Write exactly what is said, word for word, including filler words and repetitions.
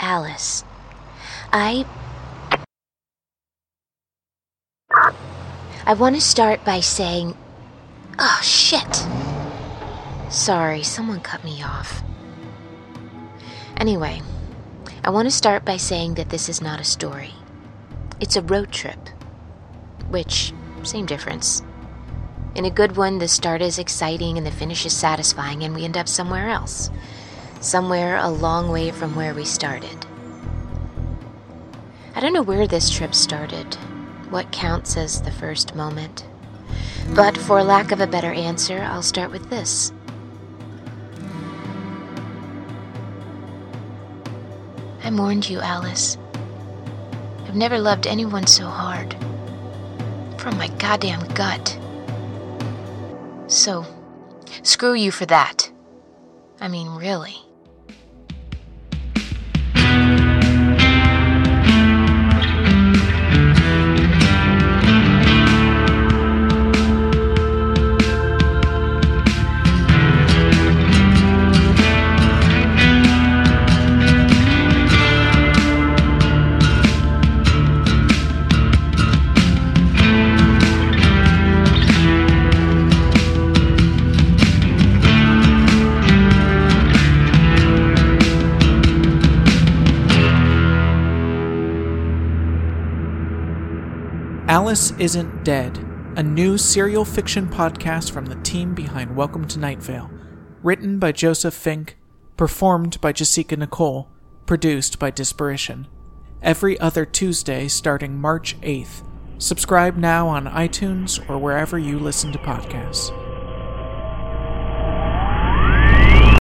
Alice. I... I want to start by saying... Oh, shit. Sorry, someone cut me off. Anyway, I want to start by saying that this is not a story. It's a road trip. Which, same difference. In a good one, the start is exciting and the finish is satisfying, and we end up somewhere else. Somewhere a long way from where we started. I don't know where this trip started, what counts as the first moment. But for lack of a better answer, I'll start with this. I mourned you, Alice. I've never loved anyone so hard. From my goddamn gut. So, screw you for that. I mean, really. Alice Isn't Dead, a new serial fiction podcast from the team behind Welcome to Night Vale. Written by Joseph Fink, performed by Jessica Nicole, produced by Disparition. Every other Tuesday starting March eighth. Subscribe now on iTunes or wherever you listen to podcasts.